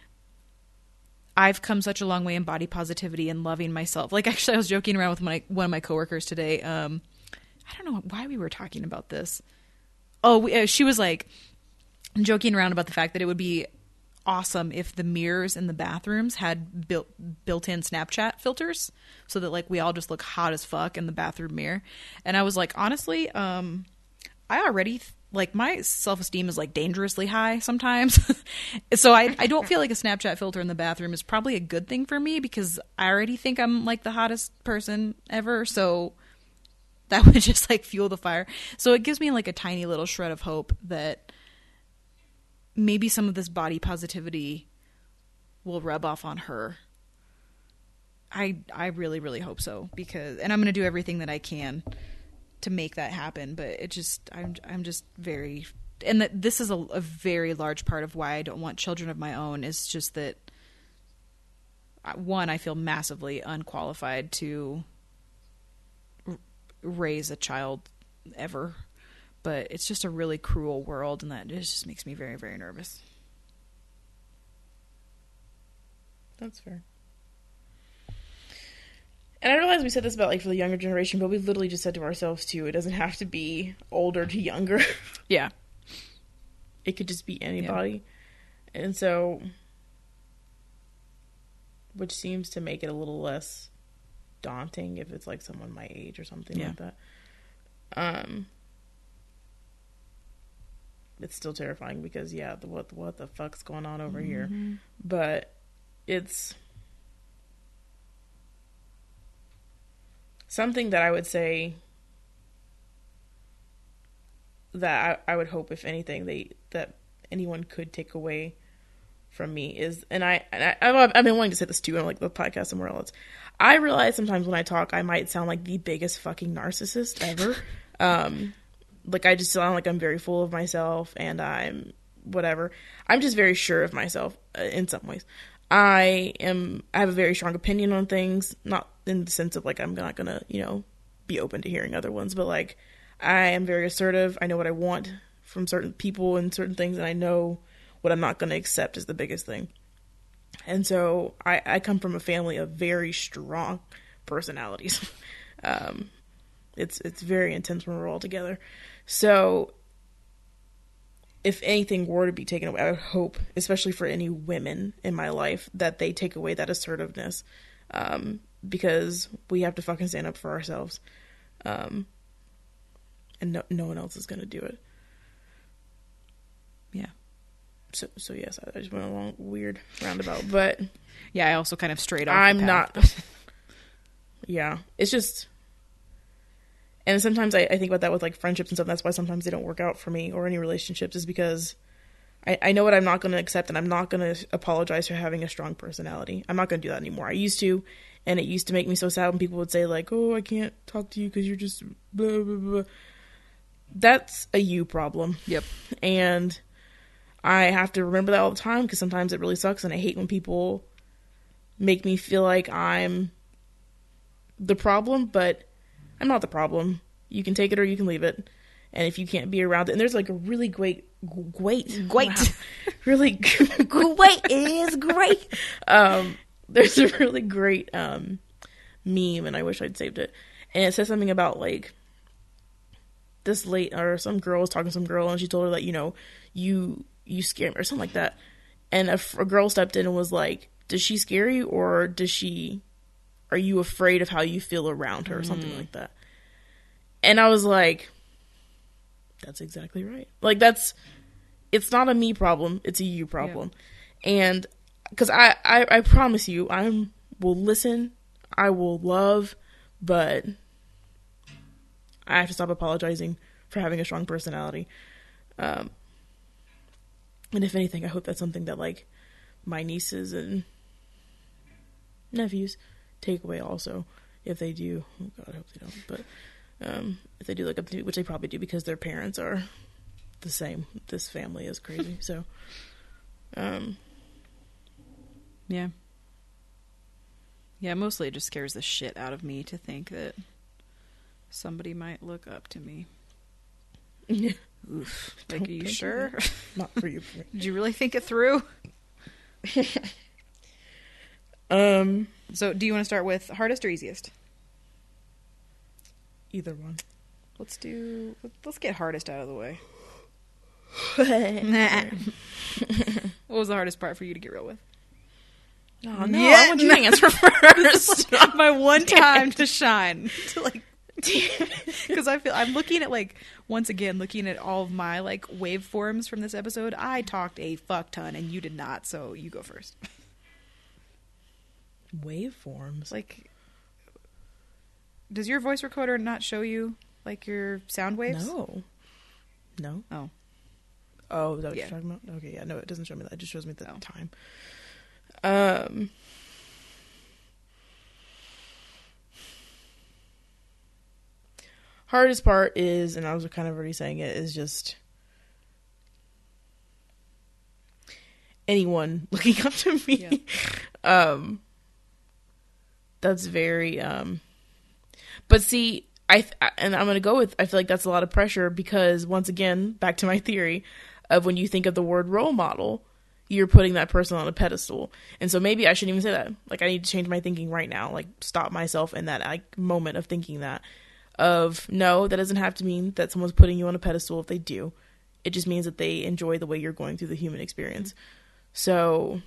I've come such a long way in body positivity and loving myself. Like, actually, I was joking around with my, one of my coworkers today. Um, I don't know why we were talking about this. Oh, we, uh, she was like joking around about the fact that it would be awesome if the mirrors in the bathrooms had built built-in Snapchat filters so that like we all just look hot as fuck in the bathroom mirror. And I was like, honestly, um, I already th- like my self-esteem is like dangerously high sometimes. So I, I don't feel like a Snapchat filter in the bathroom is probably a good thing for me because I already think I'm like the hottest person ever. So that would just like fuel the fire. So it gives me like a tiny little shred of hope that maybe some of this body positivity will rub off on her. I I really, really hope so, because, and I'm going to do everything that I can to make that happen. But it just, I'm, I'm just very, and that this is a, a very large part of why I don't want children of my own, is just that one, I feel massively unqualified to r- raise a child ever, but it's just a really cruel world, and that it just makes me very, very nervous. That's fair. And I realize we said this about, like, for the younger generation, but we literally just said to ourselves, too, it doesn't have to be older to younger. Yeah. It could just be anybody. Yeah. And so, which seems to make it a little less daunting if it's, like, someone my age or something yeah. like that. Um, it's still terrifying because, yeah, the, what, what the fuck's going on over mm-hmm. here? But it's something that I would say that I, I would hope, if anything, they that anyone could take away from me is, and I, and I I've, I've been wanting to say this too on like the podcast somewhere else. I realize sometimes when I talk, I might sound like the biggest fucking narcissist ever. um, like I just sound like I'm very full of myself, and I'm whatever. I'm just very sure of myself uh, in some ways. I am. I have a very strong opinion on things, not in the sense of like I'm not gonna, you know, be open to hearing other ones, but like I am very assertive. I know what I want from certain people and certain things, and I know what I'm not going to accept is the biggest thing. And so I, I come from a family of very strong personalities. um, it's it's very intense when we're all together. So if anything were to be taken away, I would hope, especially for any women in my life, that they take away that assertiveness. Um, because we have to fucking stand up for ourselves. Um, and no, no one else is going to do it. Yeah. So, so yes, I just went a long, weird roundabout, but yeah, I also kind of strayed off. I'm the path, not. But... yeah, it's just, and sometimes I, I think about that with like friendships and stuff. That's why sometimes they don't work out for me or any relationships, is because I, I know what I'm not going to accept, and I'm not going to apologize for having a strong personality. I'm not going to do that anymore. I used to, and it used to make me so sad when people would say like, "Oh, I can't talk to you because you're just blah blah blah." That's a you problem. Yep. And I have to remember that all the time, because sometimes it really sucks, and I hate when people make me feel like I'm the problem, but I'm not the problem. You can take it or you can leave it. And if you can't be around it, and there's like a really great, great, great, wow, really great, it is great. Um, there's a really great um, meme, and I wish I'd saved it. And it says something about like this late, or some girl was talking to some girl, and she told her that, you know, you, you scare me, or something like that. And a, a girl stepped in and was like, does she scare you, or does she, are you afraid of how you feel around her, or something mm. like that? And I was like, that's exactly right. Like, that's, it's not a me problem, it's a you problem. Yeah. And because I, I, I promise you, I will listen, I will love, but I have to stop apologizing for having a strong personality. Um, and if anything, I hope that's something that, like, my nieces and nephews take away also, if they do. Oh, God, I hope they don't. But um, if they do look up to me, which they probably do because their parents are the same. This family is crazy. So, um, yeah. Yeah, mostly it just scares the shit out of me to think that somebody might look up to me. Yeah. Oof. Like, are you sure? Not for you. Did you really think it through? um. So, do you want to start with hardest or easiest? Either one. Let's do. Let's get hardest out of the way. What was the hardest part for you to get real with? Oh no! Yeah, I want you to answer first. My one time to shine. To like. Because I feel I'm looking at like once again looking at all of my like waveforms from this episode. I talked a fuck ton and you did not, so you go first. Waveforms? Like, does your voice recorder not show you like your sound waves? No. No. Oh. Oh, is that what yeah. you're talking about? Okay, yeah, no, it doesn't show me that. It just shows me the no. time. Um. Hardest part is, and I was kind of already saying it, is just anyone looking up to me. Yeah. Um, That's very, um, but see, I, and I'm going to go with, I feel like that's a lot of pressure because once again, back to my theory of when you think of the word role model, you're putting that person on a pedestal. And so maybe I shouldn't even say that. Like, I need to change my thinking right now. Like, stop myself in that like moment of thinking that of, no, that doesn't have to mean that someone's putting you on a pedestal if they do. It just means that they enjoy the way you're going through the human experience. So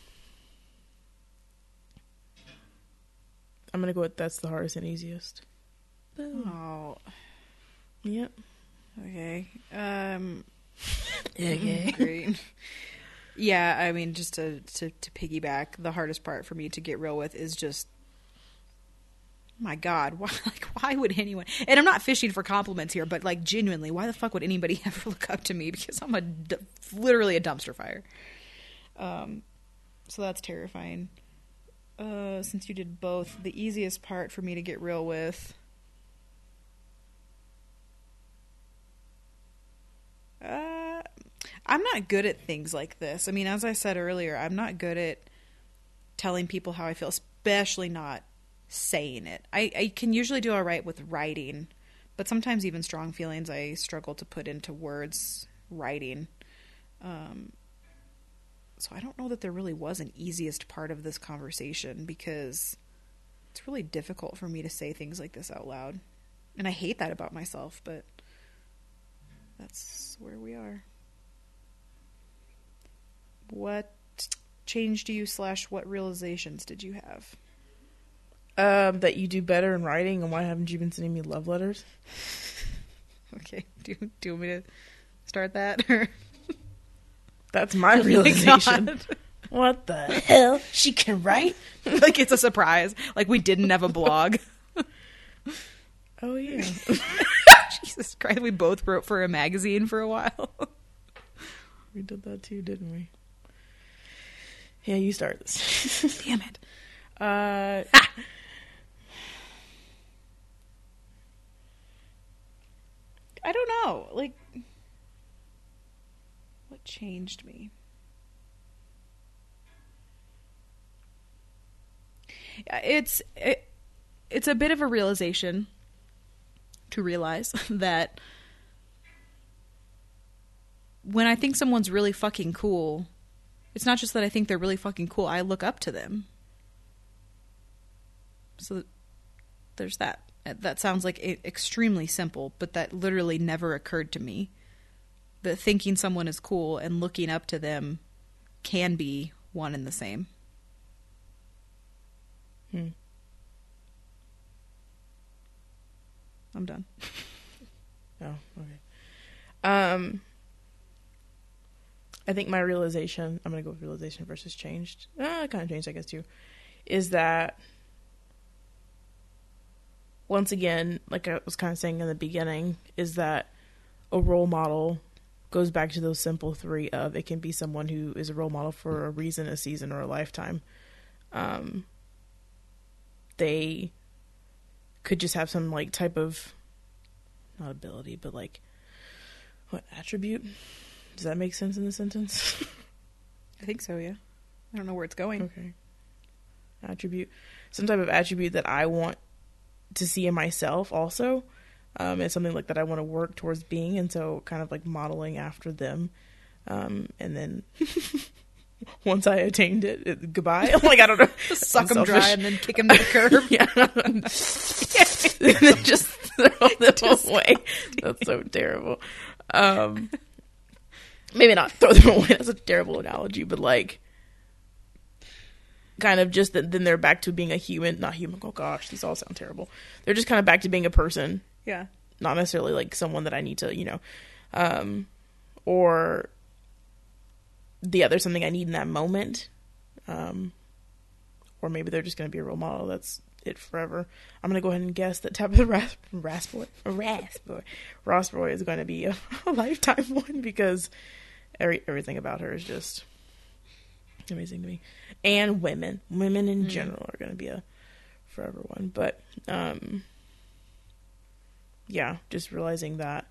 I'm going to go with that's the hardest and easiest. Oh. Yep. Okay. Um, okay. Great. Yeah, I mean, just to, to, to piggyback, the hardest part for me to get real with is just, my God, why, like, why would anyone, and I'm not fishing for compliments here, but like genuinely, why the fuck would anybody ever look up to me? Because I'm a, literally a dumpster fire. Um, so that's terrifying. Uh, since you did both, the easiest part for me to get real with, uh, I'm not good at things like this. I mean, as I said earlier, I'm not good at telling people how I feel, especially not saying it. I, I can usually do all right with writing, but sometimes even strong feelings I struggle to put into words writing. Um, so I don't know that there really was an easiest part of this conversation because it's really difficult for me to say things like this out loud. And I hate that about myself, but that's where we are. What changed you slash what realizations did you have? Um, that you do better in writing, and why haven't you been sending me love letters? Okay, do, do you want me to start that? Or? That's my Oh realization. my God. What the hell? She can write? Like it's a surprise. Like we didn't have a blog. Oh, yeah. Jesus Christ, we both wrote for a magazine for a while. We did that too, didn't we? Yeah, you start this. Damn it. Uh, I don't know. Like, what changed me? It's it, it's a bit of a realization to realize that when I think someone's really fucking cool, it's not just that I think they're really fucking cool. I look up to them. So there's that. That sounds like a- extremely simple, but that literally never occurred to me. That thinking someone is cool and looking up to them can be one and the same. Hmm. I'm done. Oh, okay. Um, I think my realization, I'm going to go with realization versus changed. Uh, kind of changed, I guess, too. Is that, once again, like I was kind of saying in the beginning, is that a role model goes back to those simple three of it can be someone who is a role model for a reason, a season, or a lifetime. Um, they could just have some like type of, not ability, but like, what, attribute? Does that make sense in the sentence? I think so, yeah. I don't know where it's going. Okay. Attribute. Some type of attribute that I want to see in myself also. Um, it's something like that I want to work towards being, and so kind of like modeling after them. Um, and then once I attained it, it goodbye. I'm like, I don't know. Suck I'm them dry selfish. and then kick them to the curb. Yeah. And then just throw them Just away. That's so terrible. Um, maybe not throw them away. That's a terrible analogy, but like, kind of just that then they're back to being a human, not human. Oh gosh, these all sound terrible. They're just kind of back to being a person. Yeah. Not necessarily like someone that I need to, you know, um, or the other something I need in that moment. Um, or maybe they're just going to be a role model. That's it forever. I'm going to go ahead and guess that Tabitha Ras- Rasboy, Rasboy, Rossboy is going to be a, a lifetime one because every, everything about her is just amazing to me. And women. Women in mm. general are going to be a forever one. But, um, yeah, just realizing that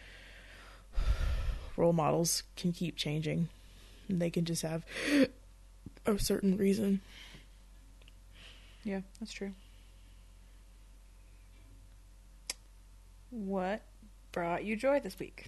role models can keep changing. And they can just have a certain reason. Yeah, that's true. What brought you joy this week?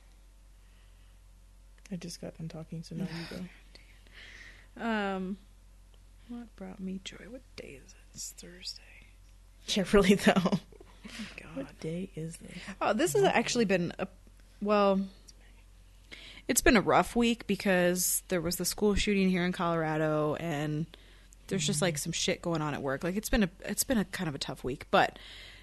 I just got done talking, so now you go. Um, what brought me joy? What day is it? It's Thursday. Yeah, really though. Oh my God. What day is this? Oh, this has actually been a well. It's been a rough week because there was the school shooting here in Colorado, and there's mm-hmm. just like some shit going on at work. Like it's been a it's been a kind of a tough week, but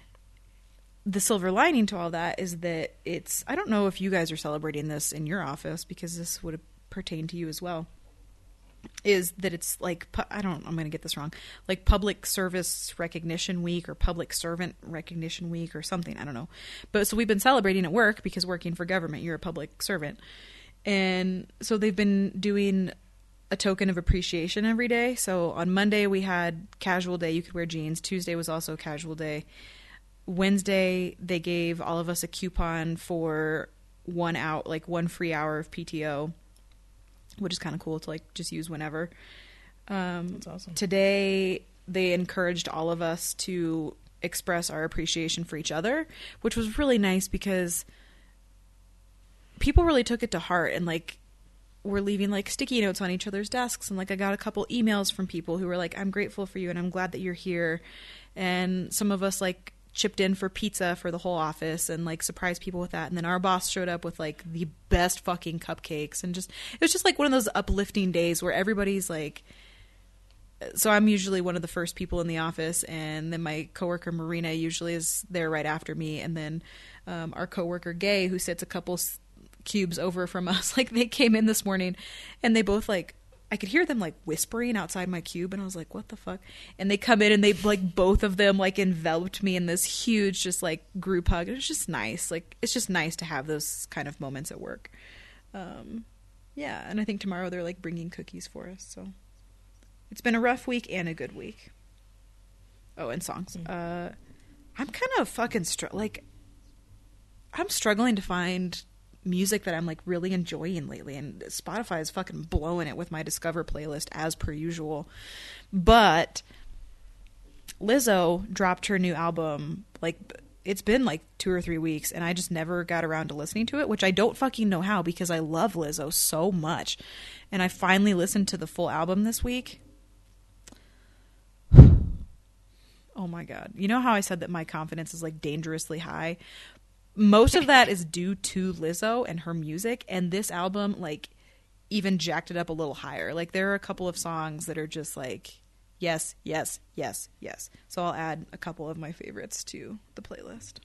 the silver lining to all that is that it's, I don't know if you guys are celebrating this in your office because this would pertain to you as well, is that it's like, I don't, I'm going to get this wrong, like public service recognition week or public servant recognition week or something. I don't know. But so we've been celebrating at work because working for government, you're a public servant. And so they've been doing a token of appreciation every day. So on Monday we had casual day. You could wear jeans. Tuesday was also casual day. Wednesday, they gave all of us a coupon for one out, like one free hour of P T O, which is kind of cool to like just use whenever. Um, That's awesome. Today, they encouraged all of us to express our appreciation for each other, which was really nice because people really took it to heart and like were leaving like sticky notes on each other's desks. And like I got a couple emails from people who were like, I'm grateful for you and I'm glad that you're here. And some of us like chipped in for pizza for the whole office and like surprised people with that. And then our boss showed up with like the best fucking cupcakes and just, it was just like one of those uplifting days where everybody's like, so I'm usually one of the first people in the office, and then my coworker Marina usually is there right after me. And then um, our coworker Gay, who sits a couple s- cubes over from us, like they came in this morning and they both like, I could hear them like whispering outside my cube, and I was like, what the fuck? And they come in and they like, both of them like enveloped me in this huge just like group hug. It was just nice. Like, it's just nice to have those kind of moments at work. Um, yeah. And I think tomorrow they're like bringing cookies for us. So it's been a rough week and a good week. Oh, and songs. Mm-hmm. Uh, I'm kind of fucking str- like, I'm struggling to find music that I'm like really enjoying lately, and Spotify is fucking blowing it with my Discover playlist as per usual. But Lizzo dropped her new album, like it's been like two or three weeks, and I just never got around to listening to it, which I don't fucking know how because I love Lizzo so much. And I finally listened to the full album this week. Oh my God. You know how I said that my confidence is like dangerously high? Most of that is due to Lizzo and her music, and this album like even jacked it up a little higher. Like there are a couple of songs that are just like yes, yes, yes, yes. So I'll add a couple of my favorites to the playlist.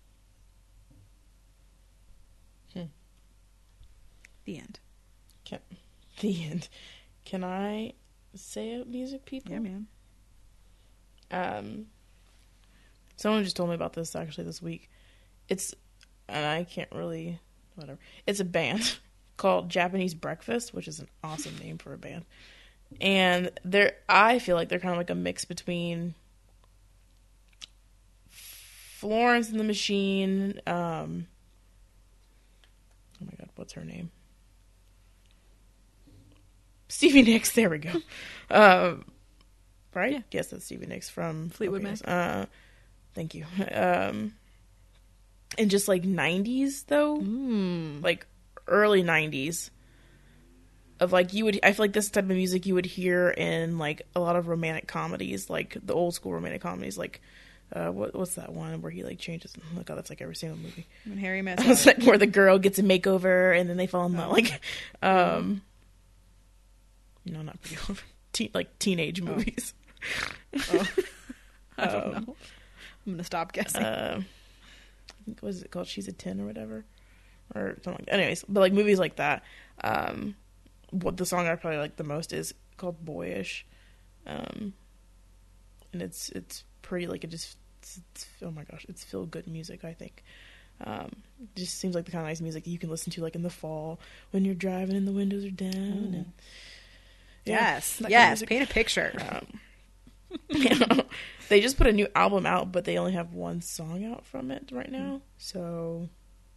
Hmm. The end. Can, the end. Can I say it, music people? Yeah, man. Um, someone just told me about this actually this week. It's, and I can't really, whatever. It's a band called Japanese Breakfast, which is an awesome name for a band. And they're, I feel like they're kind of like a mix between Florence and the Machine. Um, oh my God, what's her name? Stevie Nicks. There we go. Um, right? Yeah. Yes, that's Stevie Nicks from Fleetwood Mac. Uh, thank you. Um, and just like nineties though, mm. like early nineties. Of like you would, I feel like this type of music you would hear in like a lot of romantic comedies, like the old school romantic comedies, like uh, what what's that one where he like changes? Oh God, that's like every single movie. When Harry Met It's like where the girl gets a makeover and then they fall in love, oh. like, um, no, not pretty old, Teen, like teenage movies. Oh. I don't um, know. I'm gonna stop guessing. Uh, what was it called? She's a ten or whatever, or something like that. Anyways, but like movies like that. Um, what the song I probably like the most is called Boyish, um, and it's it's pretty like it just it's, it's, oh my gosh, it's feel good music. I think um, it just seems like the kind of nice music that you can listen to like in the fall when you're driving and the windows are down. Mm. And, yeah, yes, yes, paint a picture. Um, you know, they just put a new album out, but they only have one song out from it right now. So,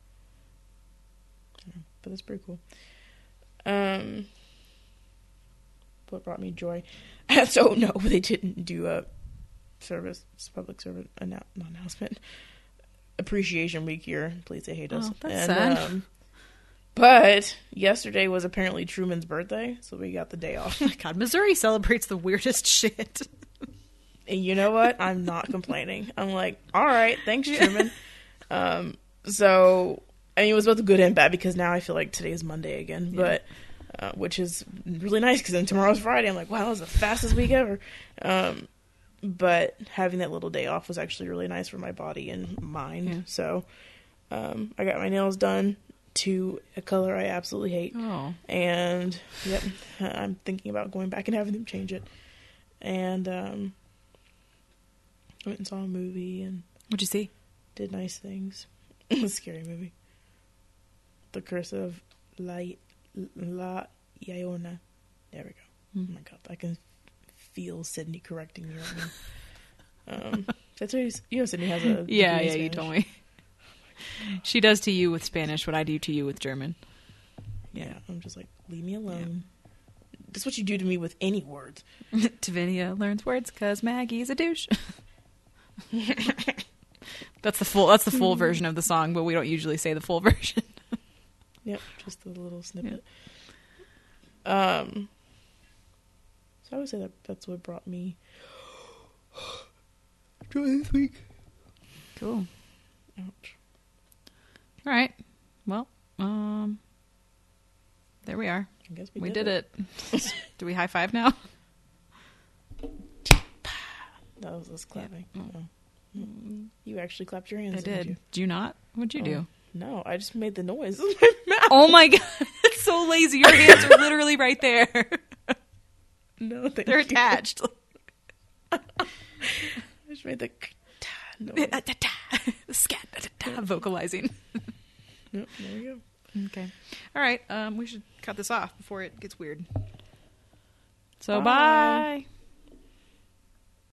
but that's pretty cool. Um, what brought me joy? So no, they didn't do a service, public servant annou- not announcement, appreciation week here. Please, they hate us. Oh, that's and, sad. Um, but yesterday was apparently Truman's birthday, so we got the day off. Oh my God, Missouri celebrates the weirdest shit. And you know what? I'm not complaining. I'm like, all right, thanks, Truman. um, so, I mean, it was both good and bad because now I feel like today's Monday again, Yeah. but uh, which is really nice because then tomorrow's Friday. I'm like, wow, that was the fastest week ever. Um, but having that little day off was actually really nice for my body and mind. Yeah. So, um, I got my nails done to a color I absolutely hate. Oh. And, yep, I'm thinking about going back and having them change it. And, um, I went and saw a movie and What'd you see? did nice things. A scary movie. The Curse of La, La Llorona. There we go. Mm. Oh my God, I can feel Sydney correcting me right now. Um, that's what he's, you know, Sydney has a Yeah, degree in yeah, you Spanish. told me. She does to you with Spanish what I do to you with German. Yeah, I'm just like, leave me alone. That's what you do to me with any words. Tavinia learns words because Maggie's a douche. That's the full. That's the full version of the song, but we don't usually say the full version. Yep, just a little snippet. Um, so I would say that that's what brought me joy this week. Cool. Ouch. All right. Well, um, there we are. I guess we, We, did, did, it. Do we high five now? That was us clapping. Yeah. Oh. You actually clapped your hands. I didn't did. You? Do you not? What'd you Oh, do? No, I just made the noise with my mouth. Oh my God! It's so lazy. Your hands are literally right there. No, thank They're you. attached. I just made the noise. Scat. Vocalizing. Nope, there we go. Okay. All right. Um, we should cut this off before it gets weird. So Bye. bye.